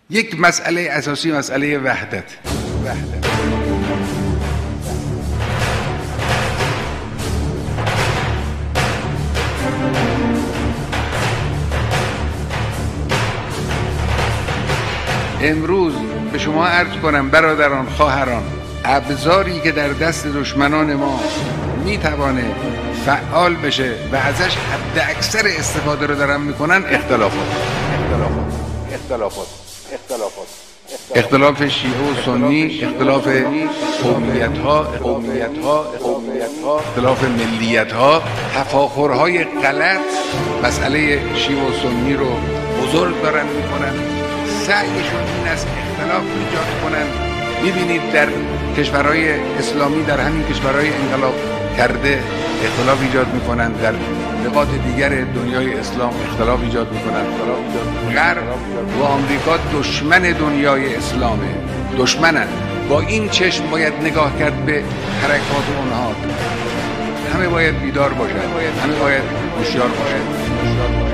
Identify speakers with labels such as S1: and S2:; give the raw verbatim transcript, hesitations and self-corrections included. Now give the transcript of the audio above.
S1: یک مسئله اساسی مسئله وحدت. وحدت. امروز به شما عرض کنم برادران، خواهران، ابزاری که در دست دشمنان ما میتوانه فعال بشه و ازش حد اکثر استفاده رو دارن میکنن اختلافات اختلافات اختلافات اختلافات اختلاف شیعه و سنی، اختلاف قومیت ها قومیت ها قومیت ها اختلاف ملیت ها، تفاخرهای غلط مسئله شیعه و سنی رو بزرگ دارن میکنن. سعیشون این است اختلاف ایجاد کنن. میبینید در کشورهای اسلامی، در همین کشورهای انقلاب کرده اختلاف ایجاد میکنن، در نقاط دیگر دنیای اسلام اختلاف ایجاد میکنن. غرب و آمریکا دشمن دنیای اسلامه، دشمنن. با این چشم باید نگاه کرد به حرکات اونها. همه باید بیدار باشن، همه باید هوشیار باشن.